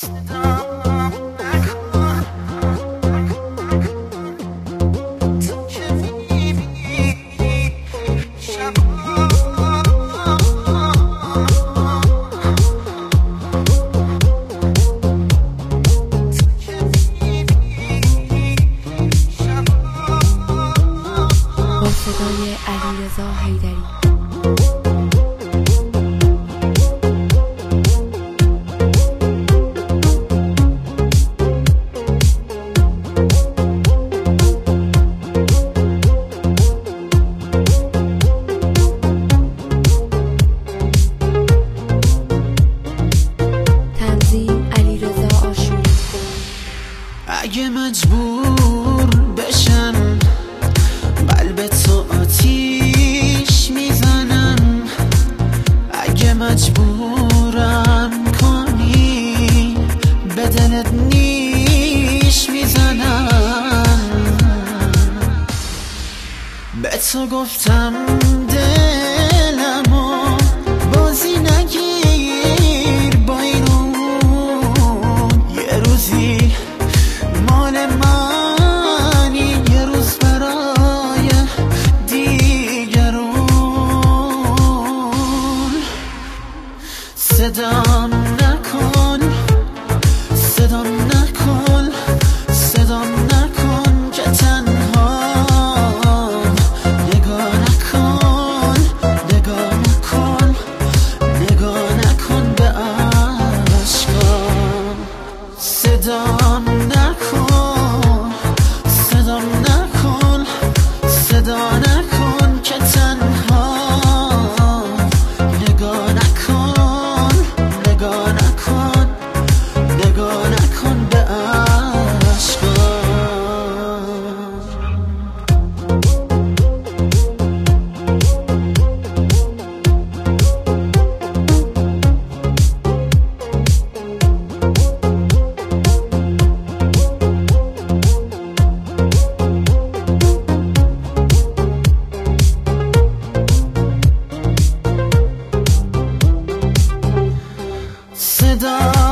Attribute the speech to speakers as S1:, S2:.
S1: صدای علیرضا حیدری. تنظیم علیرضا آشوری.
S2: اگه مجبور بشم قلب تو آتیش میزنم، اگه مجبورم کنی به دلت نیش میزنم. به تو گفتم دلمو بازی نگیر با اینو، یه روزی مال منی، یه روز برای دیگرون. صدام نکن، صدام نکن، صدام نکن که تنها. نگاه نکن، نگاه نکن، نگاه نکن به عشقام. صدام نکن، صدام نکن، صدا نکن که تنها. نگاه نکن، نگاه نکن، نگاه نکن به عشقام. صدا